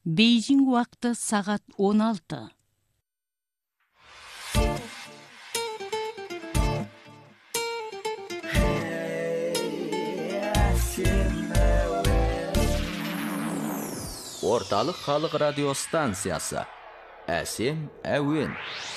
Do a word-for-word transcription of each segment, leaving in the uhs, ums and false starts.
Бейжің уақыты сағат он алты. Орталық халық радио станциясы. Әсем әуен.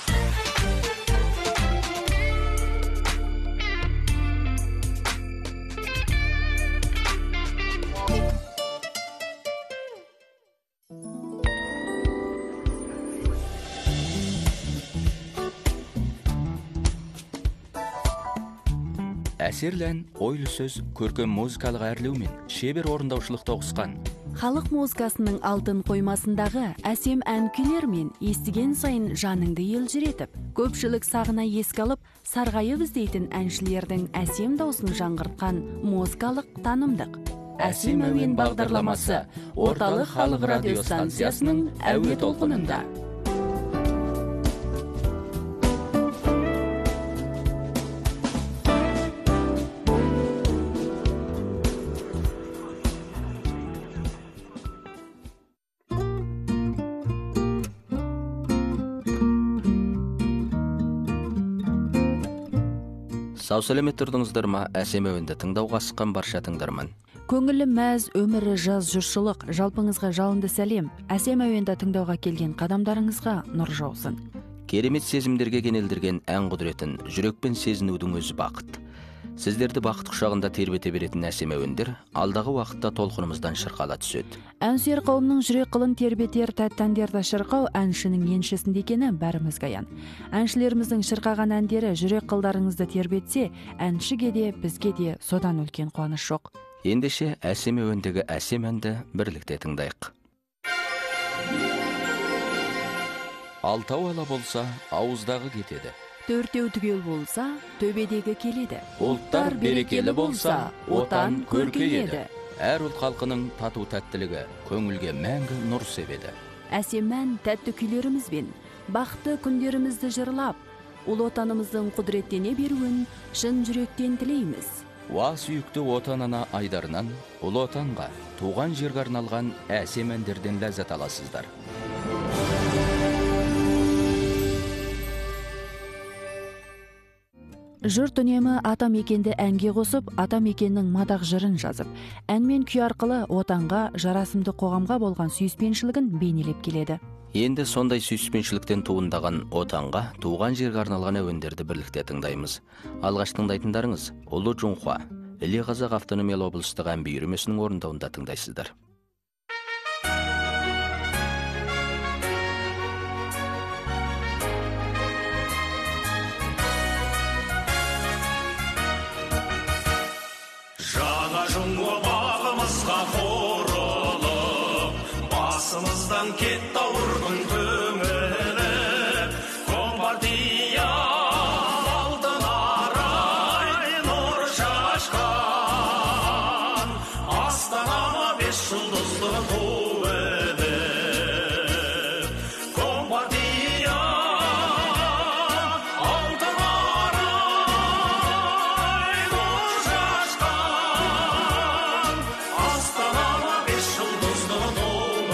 Әсерлән ойлы сөз көркем музыкалық әрлеумен шебер орындаушылықта тоғысқан. Халық музыкасының алтын қоймасындағы әсем ән күйлер мен естіген сайын жаныңды елжіретіп, көпшілік сағына еске алып, сарғайып іздейтін әншілердің әсем даусын жаңғыртқан музыкалық танымдық. Әсем әуен бағдарламасы Орталық халық радио станциясының әуе толқынында. Сау сәлемет тұрдыңыздар ма? Әсем әуенді тыңдауға асыққан барша тыңдарман. Көңілі мәз, өмірі жаз жұртшылық, жалпыңызға жалынды сәлем. Әсем әуенді тыңдауға келген қадамдарыңызға нұр жаусын. Керемет сезімдерге кенелдірген ән құдіретін жүрекпен сезінудің өзі бақыт. Сіздерді бақыт құшағында тербете беретін әсем әуендер алдағы уақытта толқынымыздан шырқала түседі. Әнсүйер қауымның жүрек қылын тербетер тәтті әндерді шырқау әншінің еншісінде екені бәрімізге аян. Әншілеріміздің шырқаған әндері жүрек қылдарыңызды тербетсе, әншіге де бізге де содан үлкен қуаныш жоқ. Ендеше әсем әуендегі әсем әнді бірлікте тыңдайық. Алтау ала болса, ауыздағы кетеді. Төртеу түгел болса, төбедегі келеді. Ұлттар берекелі болса, отан көркейеді. Әр ұлт халқының тату тәттілігі көңілге мәңгі нұр себеді. Әсем ән тәтті күйлерімізбен бақытты күндерімізді жырлап, ұлы отанымыздың құдіреттене беруін шын жүректен тілейміз. Уа сүйікті отанына айдарынан, ұлы отанға, туған жерге арналған әсем әндерден ләззат аласыздар. Жұрт үнемі ата мекенді әнге қосып, ата мекеннің мадақ жырын жазып, ән мен күй арқылы отанға, жарасымды қоғамға болған сүйіспеншілігін бейнелеп келеді. Енді сондай сүйіспеншіліктен туындаған отанға, туған жерге арналған әуендерді бірлікте тыңдаймыз. Алғаш тыңдайтындарыңыз Ұлы Жұңхуа, Іле Қазақ автономиялы облыстық ән би үйірмесінің орындауында тыңдайсыздар. Басымыздан кетті ауырғын көңілі, Компартия алтын арай нұр шашқан, Астанама бес жұлдызды ту едік. Компартия алтын арай нұр шашқан, Астанама бес жұлдызды ту.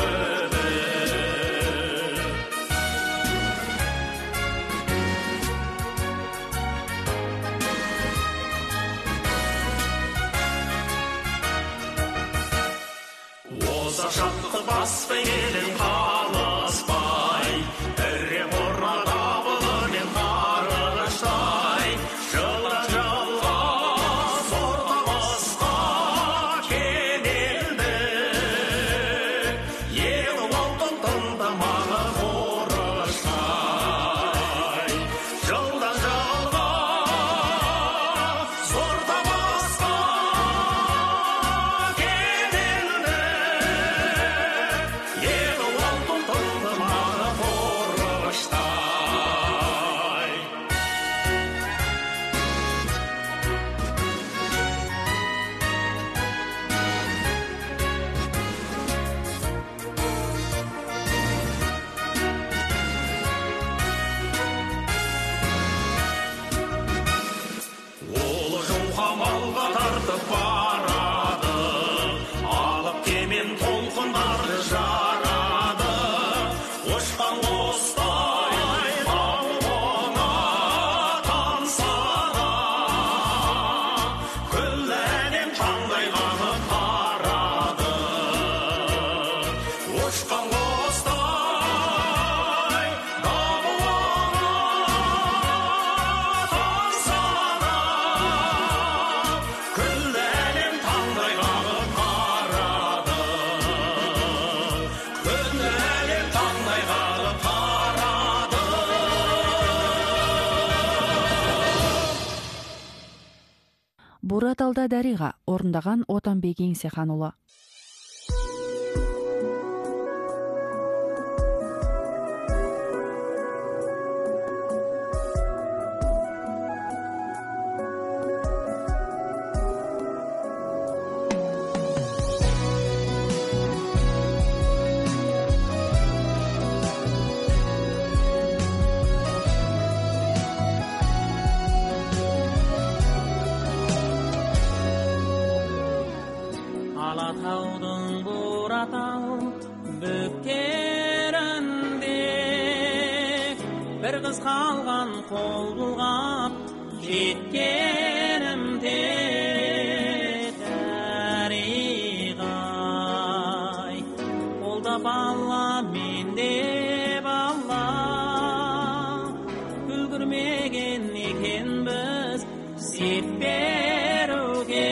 Шақты баспай келін қалыспай, Үрре бұрна табылы мен қарғыштай, Жылы жылға сортамызға кенелді, Елу алтын тыңдамағы борыштай. Жылдан жылға сортамызға кенелді, Елу ұшқан құстай Бураталда Дариға орындаған Отанбек Еңсеханұлы. Алатаудың Буратал бөктерінде бір қыз қалған қол бұлғап жеткенімде Дариғай қолда бала менде бала үлгірмеген екенбіз сеп беруге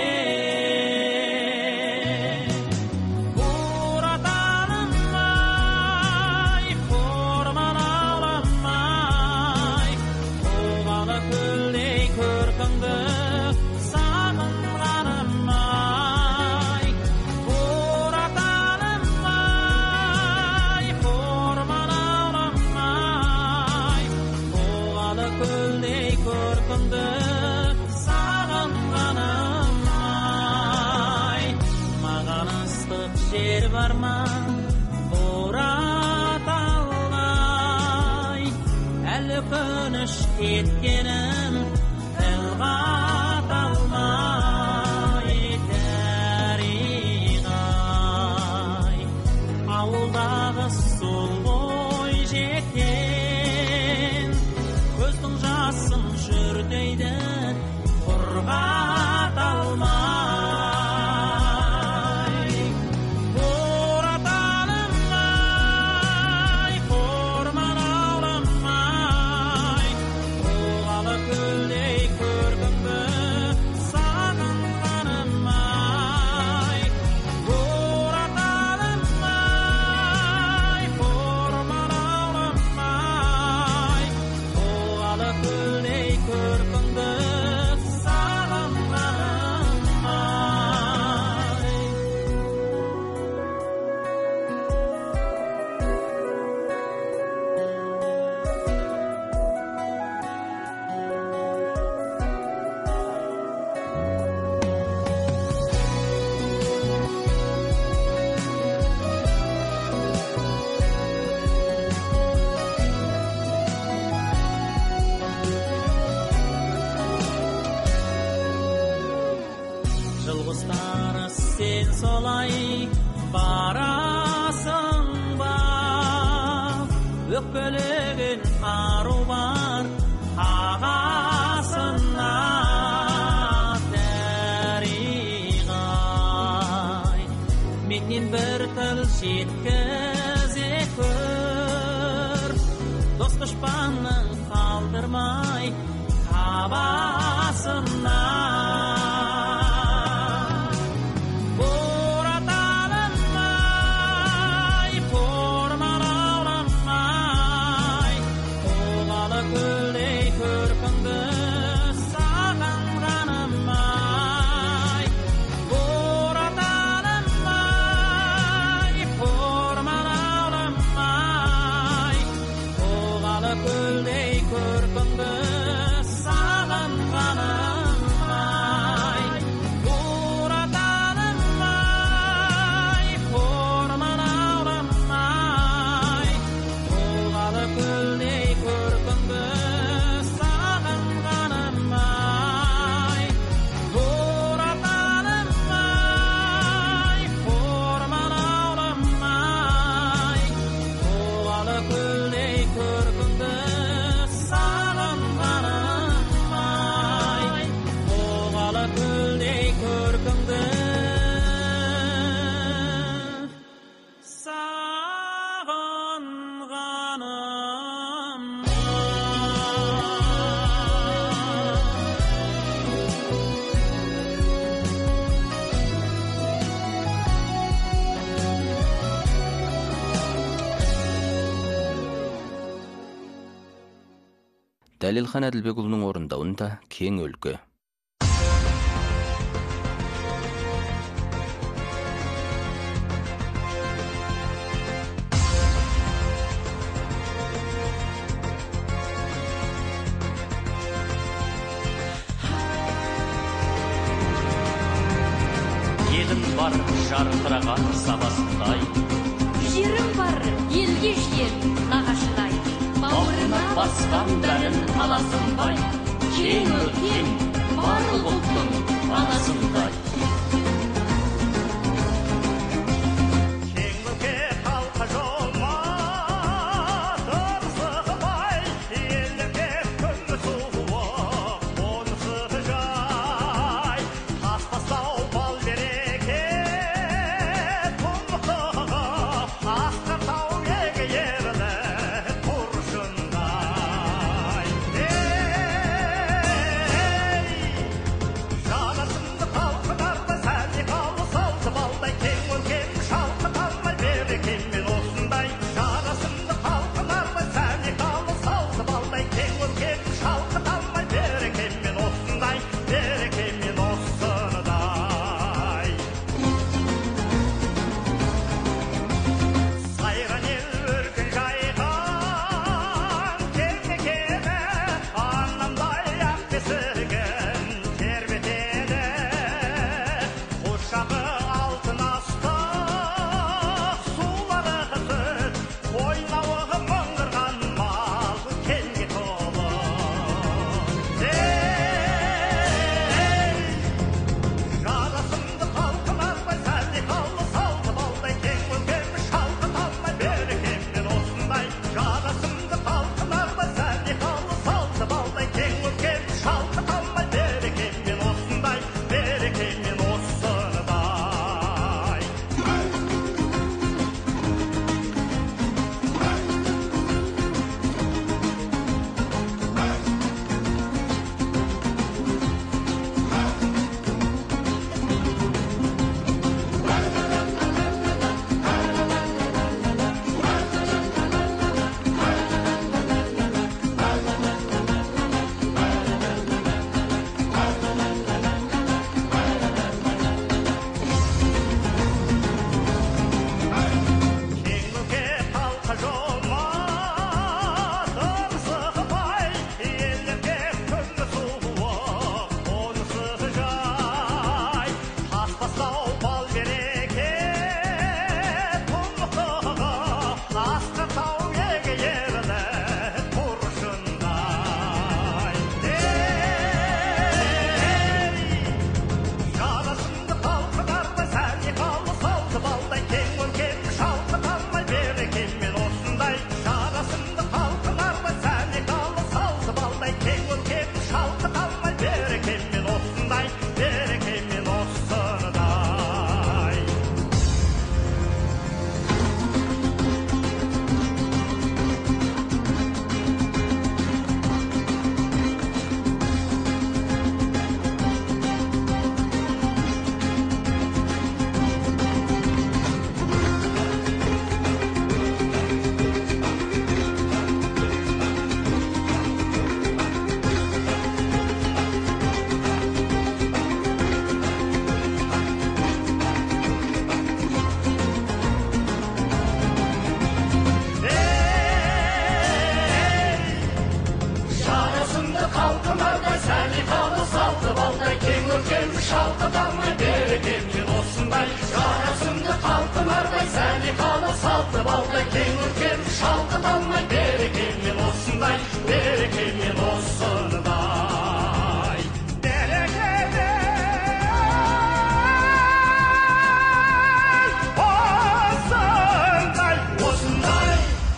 жер бар ма Бураталдай әлі күніш кеткенім тіл қата алмай Дариғай ауылдағы сол бой жеткен көздің жасын жүр дейді құрғата алмай Жылғыстары сен солай барасың ба өкпелеген ару бар ағасына Дариғай менен бір тіл жеткізе көр дос дұшпанның қалдырмай табасына Көлдей көркіңді саған ғаным Дәлелхан Әділбекұлының орындауында Кең өлкө. Елім бар жарқыраған сабасындай, жерім бар елге жер нағашыдай, бауырына басқан бәрін аласындай, кең өлкем барлық ұлттың анасындай. Кең өлке халқы жолма, дұрысы бай, елге күн суық, онысы жай. Аспастау бал береке, тұмықтығы, асқартау еге ерлі құршындай. Жанасымды қалқынарды сәлде қалы салды балдай, кең өлкем шалқы талмай берекеммен осындай. Жанасымды қалқынарды сәлде қалы салды балдай, кең өлкем шалқы талмай берекеммен осындай, берекеммен осыныдай. Сайран ел өркін жайған, кең мекені, анамдай ақ бесігін тербетеді. Құшағы алтын астық, сулары қызып, ойнауы мыңғырған мал кеңге толы. Жарасымды қалқынардай сәлде қалы салды балдай, кең өлкем шалқы талмай берекеммен осындай. Жарасымды қалқынардай сәлде қалы салды балдай, кең өлкем шалқы талмай берекеммен осындай, берекеммен осыныдай. Кең өлке халқы жолма, дұрысы бай, елге күн суық, онысы жай. Аспастау бал береке, тұмықтығы, асқартау еге ерлі құршындай. Жарасымды қалқынардай сәлде қалы салды балдай, кең өлкем шалқы талмай берекеммен осындай. Жарасымды қалқынардай сәлде қалы салды балдай, кең өлкем шалқы талмай берекеммен осындай, берекеммен осыныдай. Жарасымды қалқынардай сәлде қалы салды балдай, кең өлкем шалқы талмай берекеммен осындай. Жарасымды қалқынардай сәлде қалы салды балдай, кең өлкем шалқы талмай берекеммен осындай, берекеммен осыныдай. Берекеммен осындай, осындай.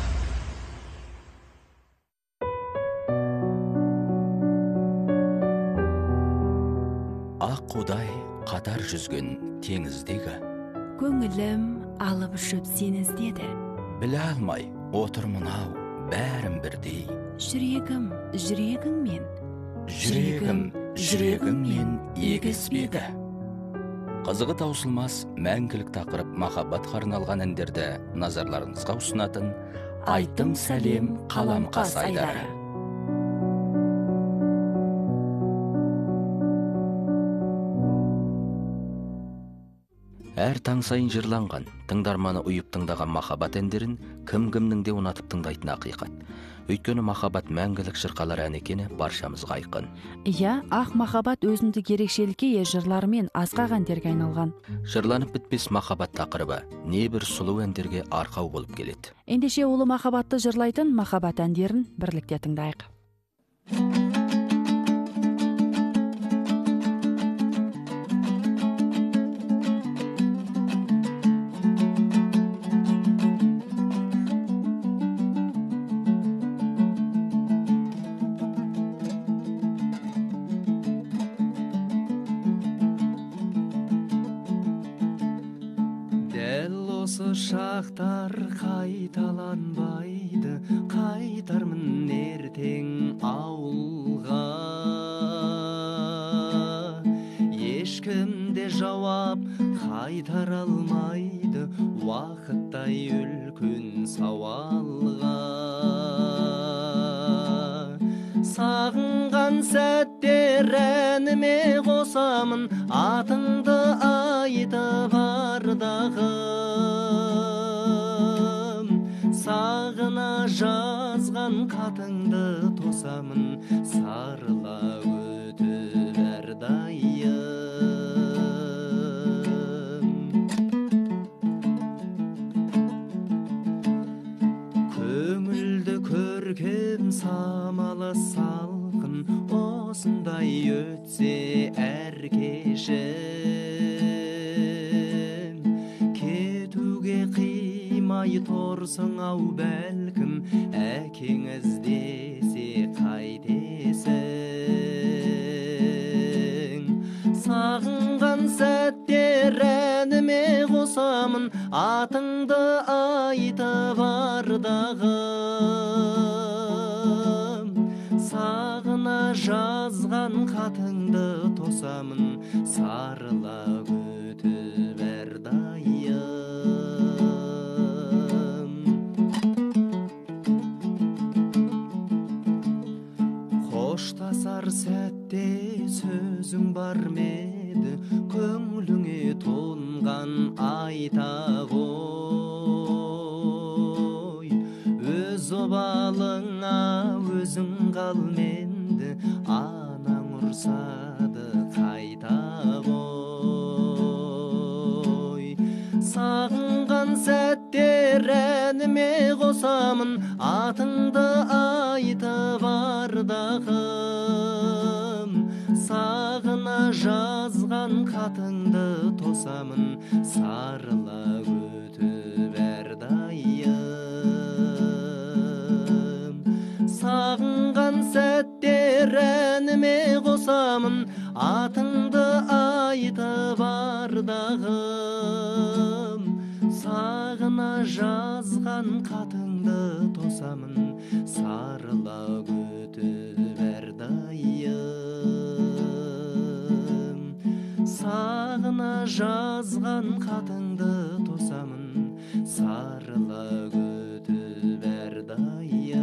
Ақ құдай қатар жүзген теңіздегі, көңілім алып ұшып сені іздеді. біле алмай отыр мынау бәрін бірдей. Жүрегім жүрегіңмен, Жүрегім жүрегіңмен егеспеді. Қызығы таусылмас мәңгілік тақырып махаббатқа арналған әндерді назарларыңызға ұсынатын Айтым сәлем қаламқас айдары. Әр таң сайын жырланған, тыңдарманы ұйып тыңдаған махаббат әндерін кім-кімнің де ұнатып тыңдайтын ақиқат. Өйткені махаббат мәңгілік шырқалар ән екені баршамызға айқын. Иә, ақ махаббат өзіндік ерекшелікке ие жырларымен асқақ әндерге айналған. Жырланып бітпес махаббат тақырыбы небір сұлу әндерге арқау болып келеді. Ендеше ұлы махаббатты жырлайтын махаббат әндерін бірлікте тыңдайық. Шақтар қайталанбайды, қайтармын ертең ауылға. Ешкім де жауап қайтара алмайды, уақыттай үлкен сауалға. Сағынған сәттер әніме қосамын, атыңды айтып ардағы. Сағына жазған қатыңды тосамын, сарыла өтіп әрдайым. Көңілді көркем самалы салқын, осындай өтсе әр кешім. Кетуге қимай торсың ау бәлкім, әкең іздесе қайтесің. Сағынған сәттер әніме қосамын, атыңды айтып ардағым. Сағына жазған қатыңды тосамын, сарыла өтіп әрдайым. Қоштасар сәтте сөзің бар меді, көңіліңе тоңған айта ғой. Өз обалыңа өзің қал менді, анаң ұрсады қайта ғой. Сағынған сәттер әніме қосамын, атыңды айтып ардағым. Сағына жазған қатыңды тосамын, сарыла өтіп әрдайым. Сағынған сәттер әніме қосамын, атыңды айтып ардағым. Сағына жазған қатыңды тосамын, сарыла өтіп әрдайым. Сағына жазған қатыңды тосамын, сарыла өтіп әрдайым.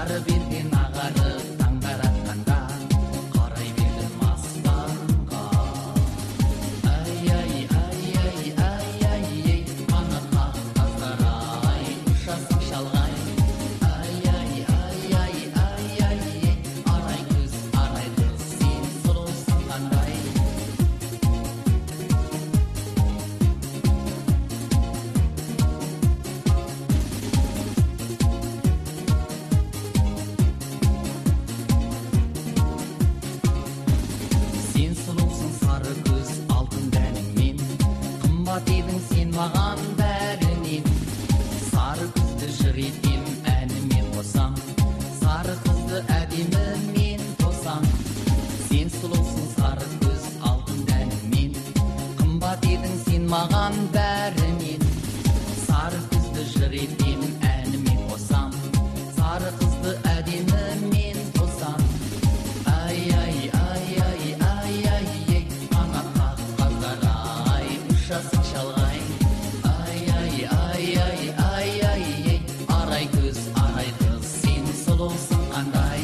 сары берген ағарып таңдар атқанда қарай бердім аспанға. Ай ай ай ай ай ай ай қанат қақ қаздар ай ұшасың шалғай. Ай ай ай ай ай ай ай арай көз арай қыз сен сұлусың қандай. Сен сұлусың сары көз алтын дәніңмен, қымбат едің сен маған бәрінен. Сары күзді жыр етем әнімен қосам, сары қызды әдемімен тосам. Сен сұлусың сары көз алтын дәніңмен, қымбат едің сен маған бәрінен. Сары күзді жыр етем әнімен қосам, сары қызды әдемімен тосам. Ай ай ай ай ай ай ай қанат қақ қаздар ай ұшасың шалғай. Ай ай ай ай ай ай ай арай көз арай қыз сен сұлусың қандай.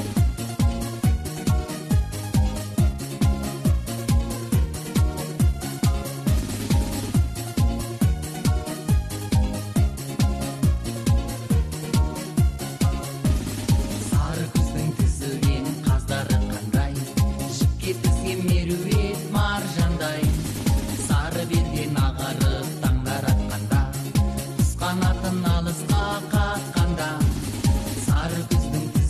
Сары күздің тізілген қаздары қандай, жіпке тізген меруерт маржандай. Сары берген ағарып таңдар атқанда, құс қанатын алысқа қаққанда. Сары күздің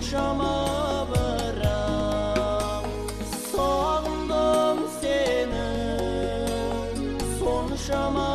соншама бірақ сағындым сені соншама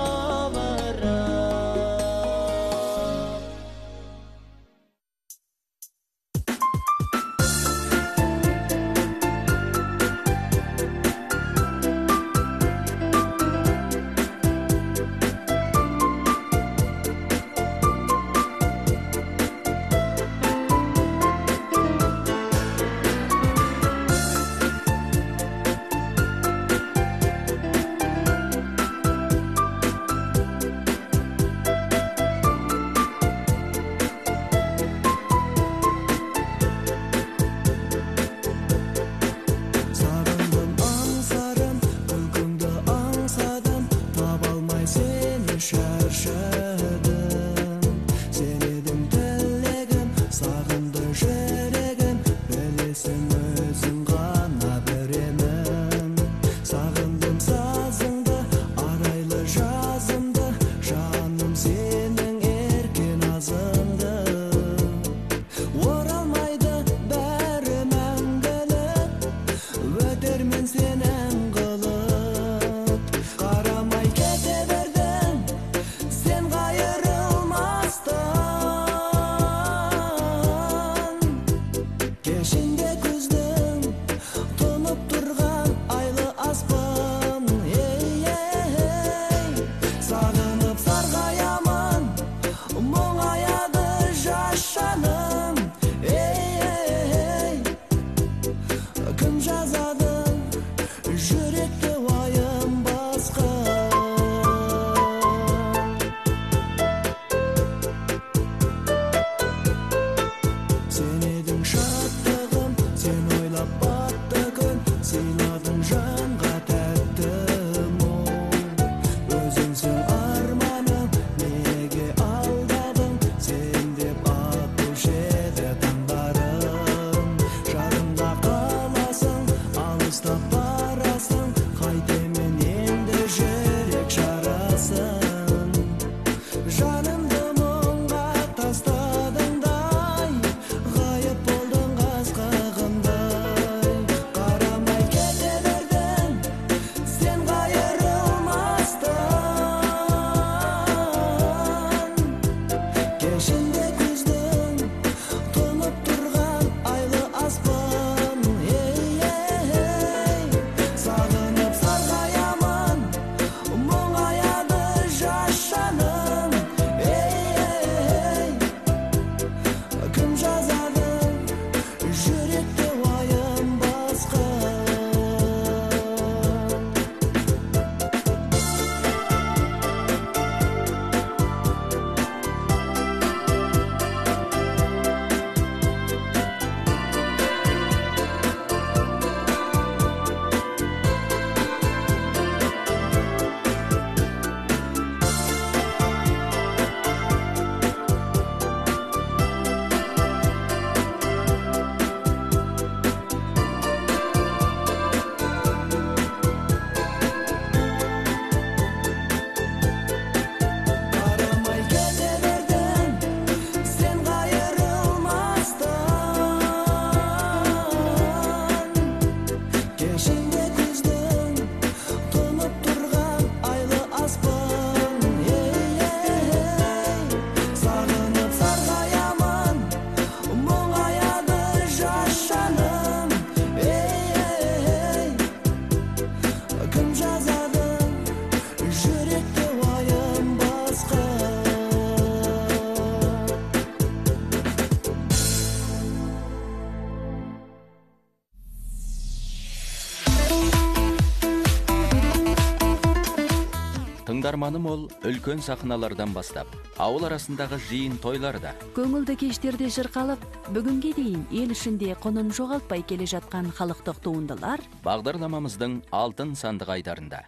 Тыңдарманым ол үлкен сахналардан бастап, ауыл арасындағы жиын тойларда, көңілді кештерде шырқалып, бүгінге дейін ел ішінде құнын жоғалтпай келе жатқан халықтық туындылар бағдарламамыздың алтын сандық айдарында.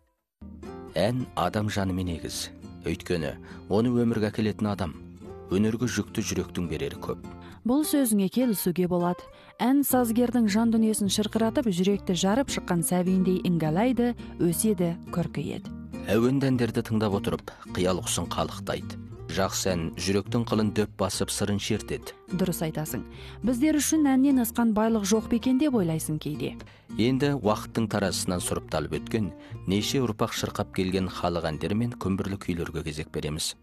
Ән адам жанымен егіз, өйткені оны өмірге әкелетін адам, өнерге жүкті жүректің берері көп. Бұл сөзіңе келісуге болады. Ән сазгердің жан дүниесін шырқыратып, жүректі жарып шыққан сәбиіндей іңгәлайды, өседі, көркейеді. Әуен әндерді тыңдап отырып, қиял құсын қалықтайды. жақсы ән жүректің қылын дөп басып сырын шертеді. Дұрыс айтасың. Біздер үшін әннен асқан байлық жоқ бекен деп ойлайсың кейде. Енді уақыттың таразысынан сұрыпталып өткен, неше ұрпақ шырқап келген халық әндері мен күмбірлі күйлерге кезек береміз.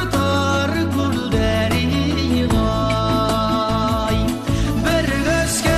Bir göz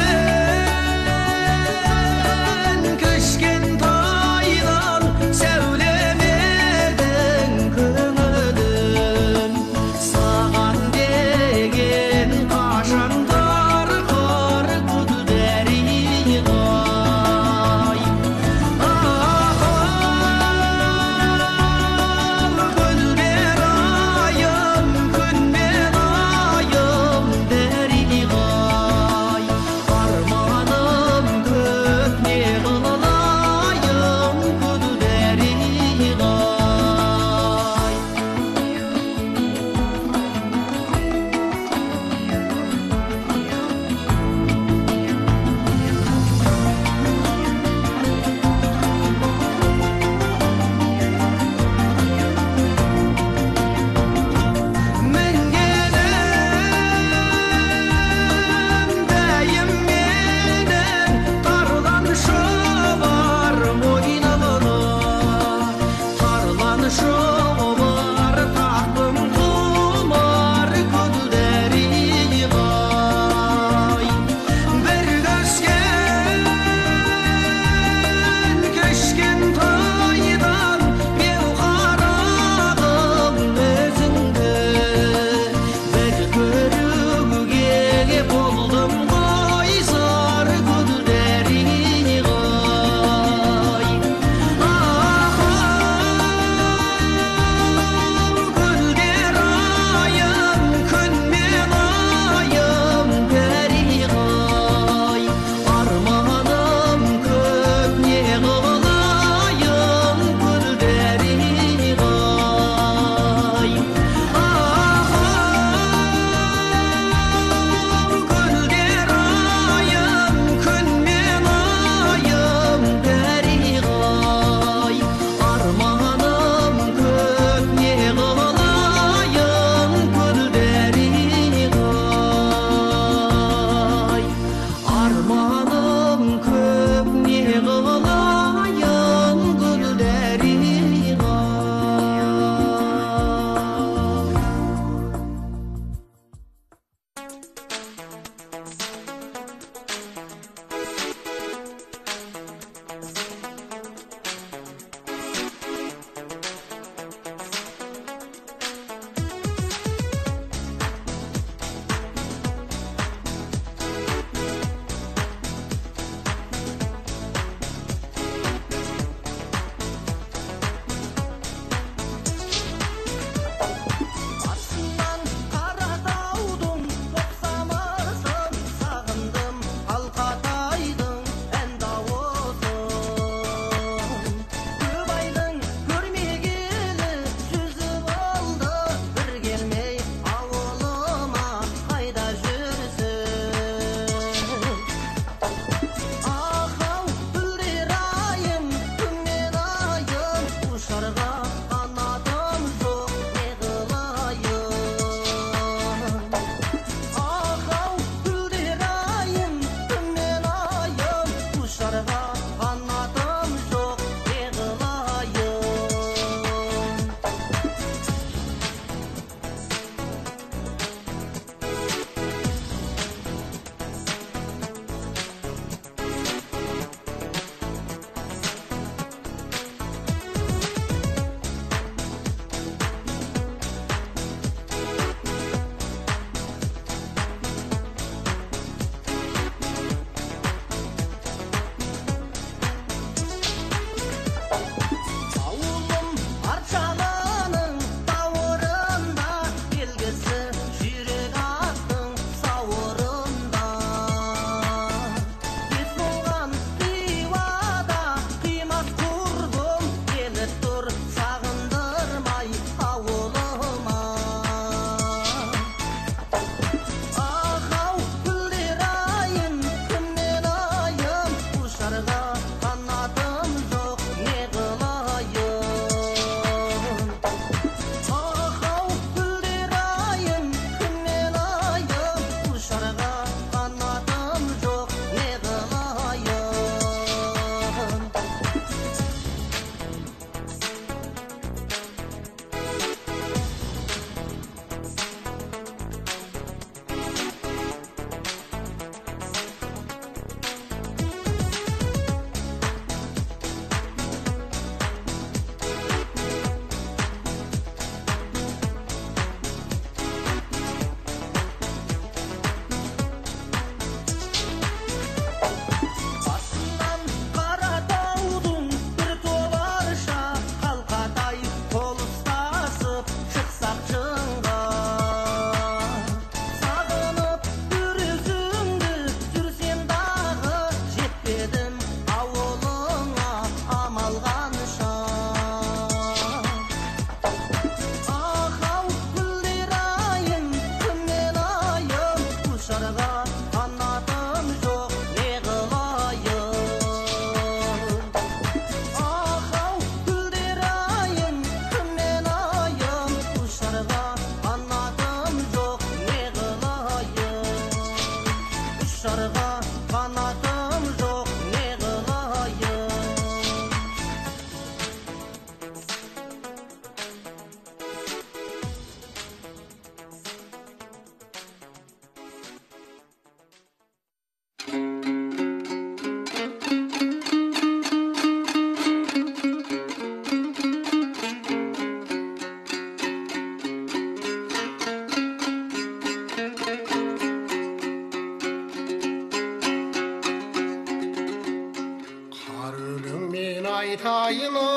айтайын ау,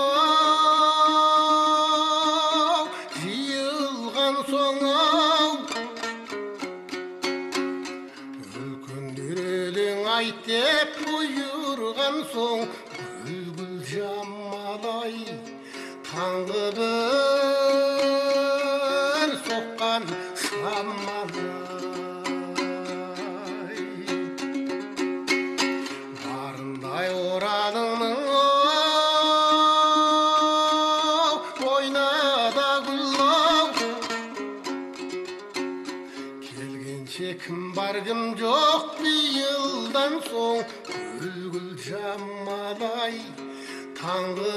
жиылған соң ау, үлкендер өлең айт деп бұйырған соң, бүлбүл жамалай таңғы бір соққан самалай. Барындай орадыңның ау, ойнада гүллау, келгенше кім бар кім жоқ биылдан соң, бүлгүл жамалай таңғы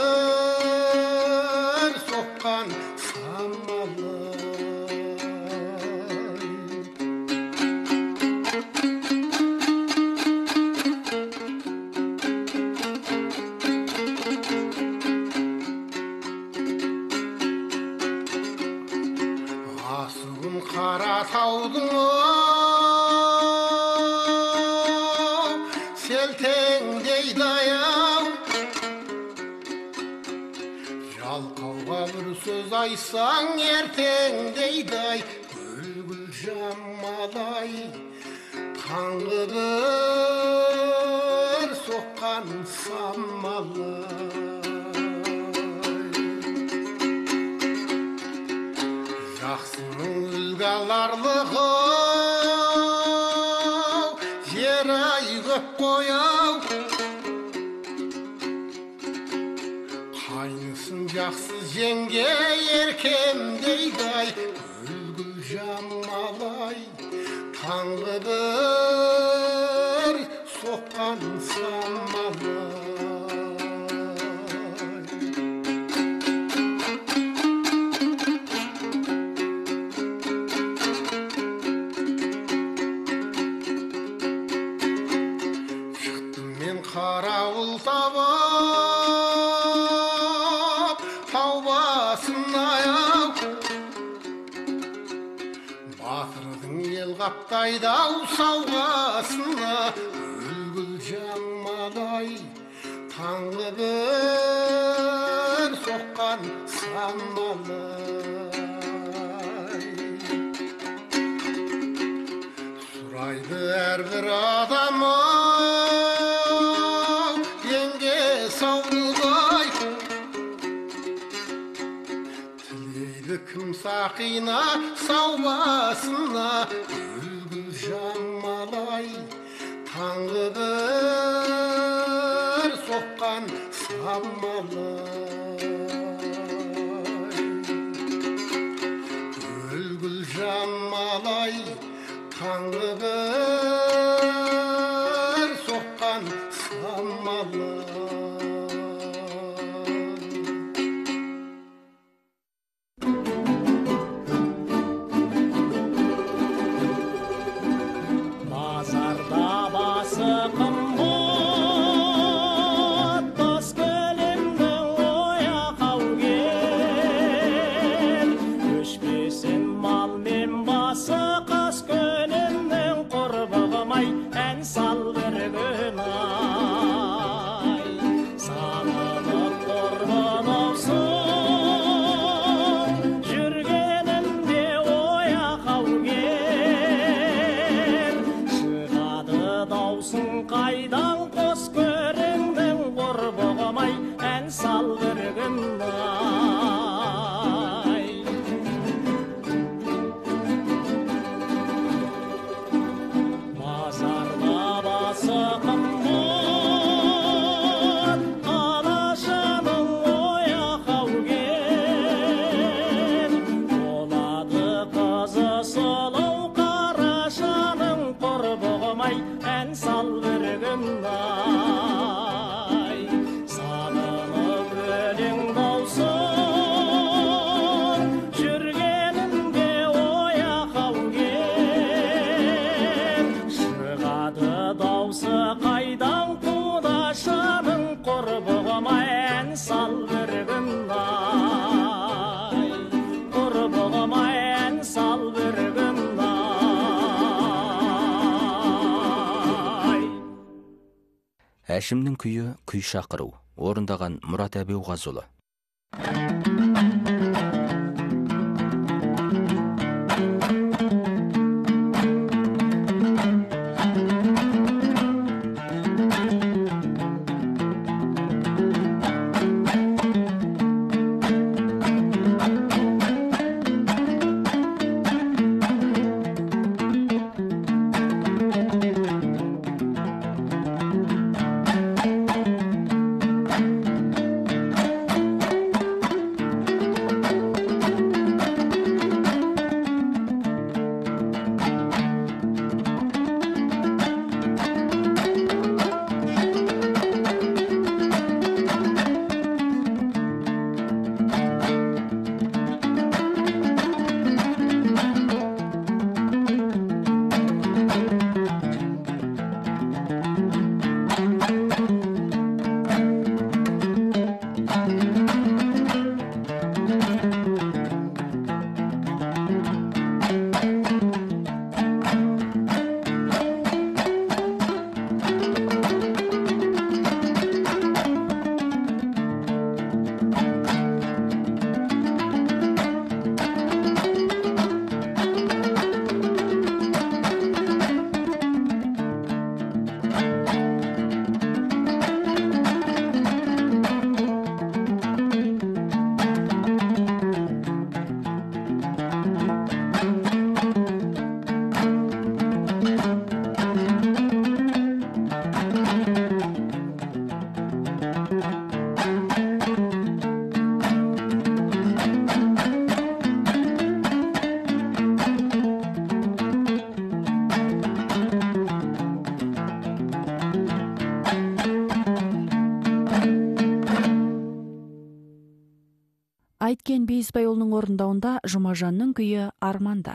бір соққан самалай. Асығын қара таудың ау, селтеңдейді аяу, жалқауға бір сөз айтсаң ертеңдейді ай, бүлгүл жамалай таңғы бір соққан самалай. Жақсының үлгі аларлығы жер ай көп қояу, қайнысын жақсы жеңге еркемдейді ай, бүлгүл жамалай таңғы бір соққан самалай. Қарауыл табып тау басын аяу, батырдың ел қаптайды ау сауғасына, бүлгүл жамалай таңғы бір соққан самалай. Сұрайды әрбір адам кім сақина саубасына, бүлгүл жамалай таңғы бір соққан самалай. Бүлгүл жамалай таңғы бір соққан самалай. Әшімнің күйі күй шақыру, орындаған Мұрат Әбеуғазұлы. Айткен Бейсбайұлының орындауында Жұмажанның күйі Арманда.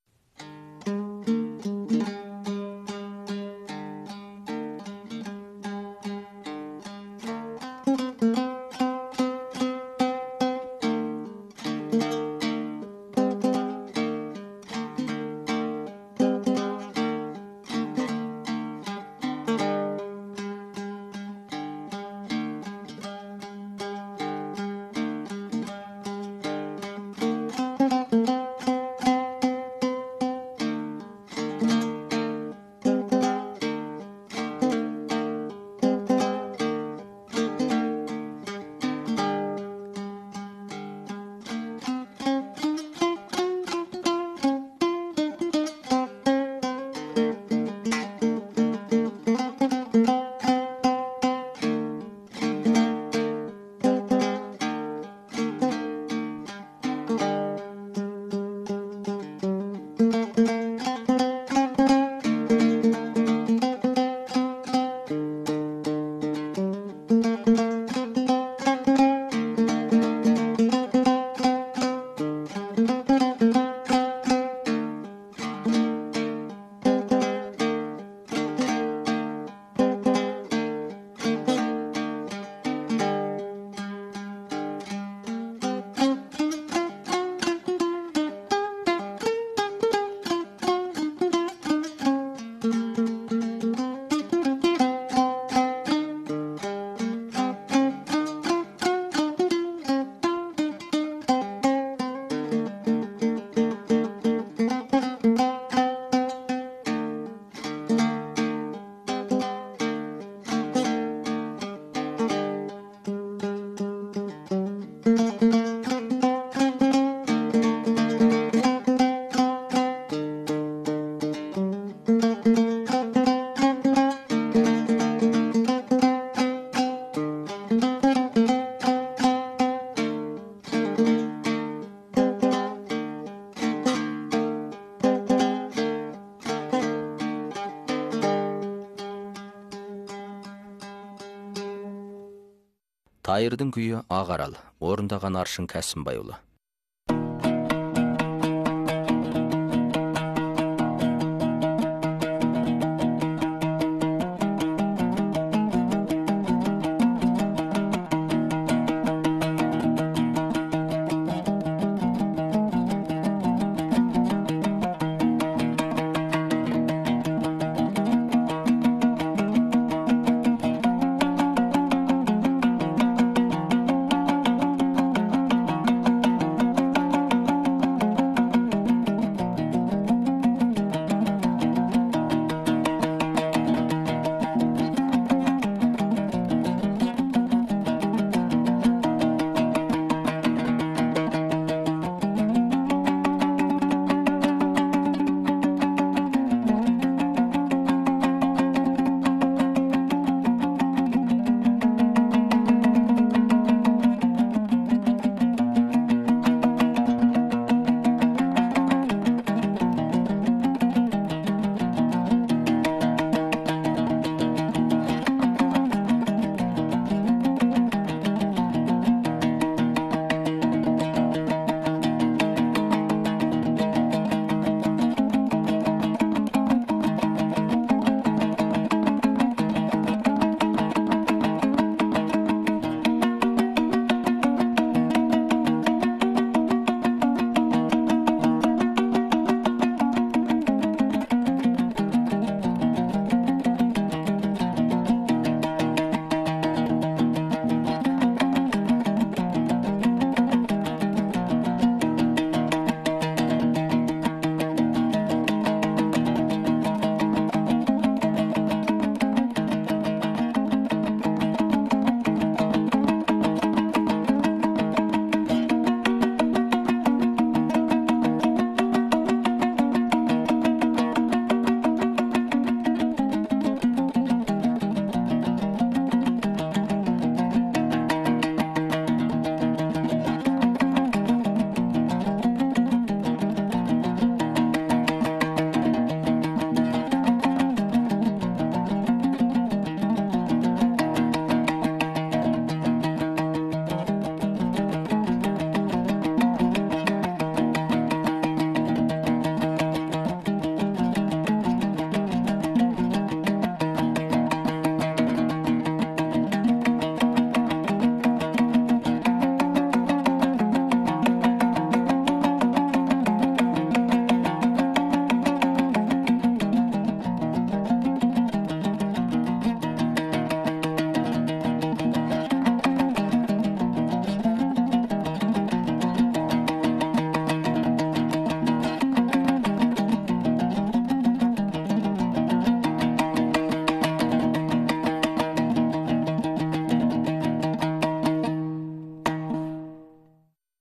Тайырдың күйі Ағарал, орындаған Аршын Кәсімбайұлы.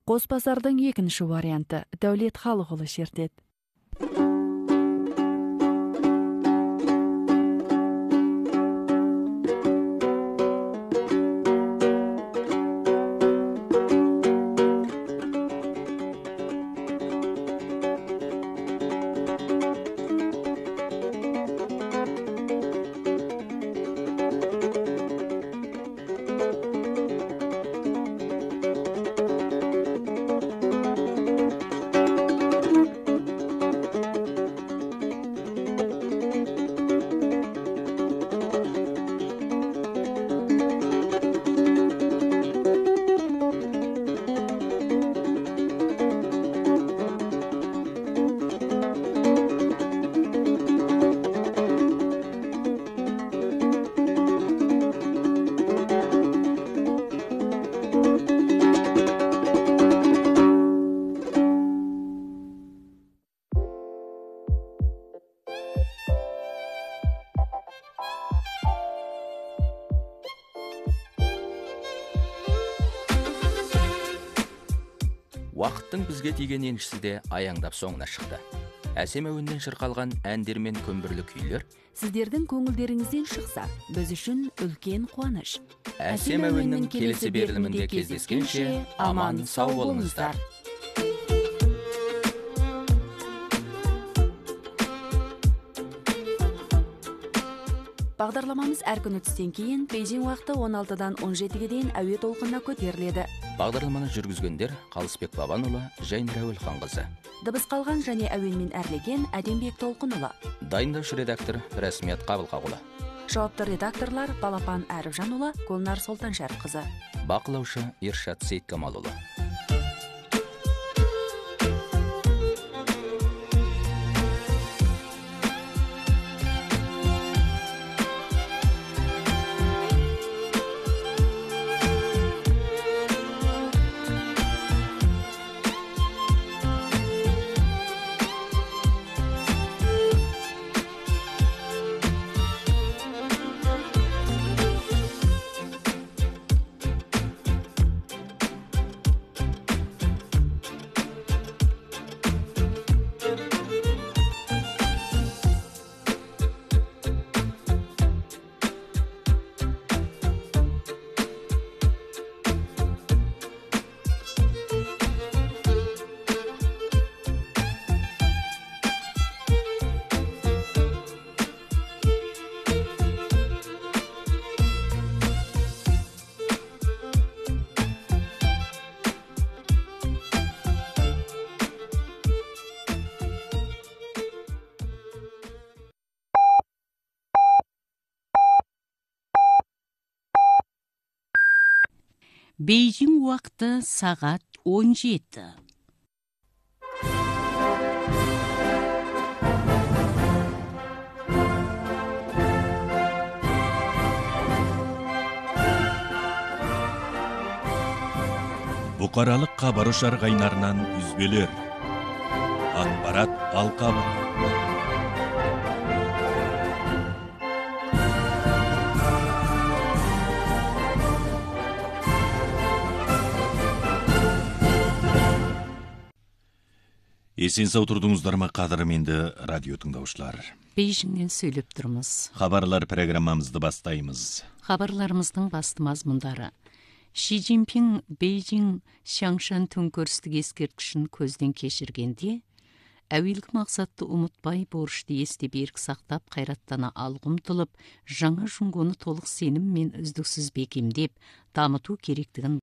Қос базардың екінші варианты Дәулет Халықұлы шертеді. Уақыттың бізге тиген еншісі де аяңдап соңына шықты. Әсем әуеннен шырқалған әндер мен көмбірлі күйлер Сіздердің көңілдеріңізден шықса, біз үшін үлкен қуаныш. Әсем әуеннің келесі берілімінде кездескенше аман сау болыңыздар. Бағдарламамыз әр күні түстен кейін Бейжің уақыты он алтыдан он жетіге дейін әуе толқынына көтеріледі. Бағдарламаны жүргізгендер Қалысбек Бабанұлы, Жайнар Әуелханқызы. Дыбыс қалған және әуенмен әрлеген Әдембек Толқынұлы. Дайындаушы редактор Рәсмият Қабылқағұлы. Жауапты редакторлар Балапан Әріпжанұлы, Гүлнар Солтаншәріпқызы. Бақылаушы Иршат Сейткамалұлы. Бейжің уақыты сағат он жеті. Бұқаралық хабар ошар қайнарынан үзбелер. Ақпарат алқабы. Есен сау тұрдыңыздар ма, қадірменді радио тыңдаушылар. Бейжіңнен сөйлеп тұрмыз. Хабарлар программамызды бастаймыз. Хабарларымыздың басты мазмұндары. Ши Цзиньпин Бейжің Шаңшан төңкерістік ескерткішін көзден кешіргенде, әуелгі мақсатты ұмытпай, борышты есте берік сақтап, қайраттана алғым тұлып, жаңа жұңғоны толық сенім мен үздіксіз бекемдеп, дамыту керектігін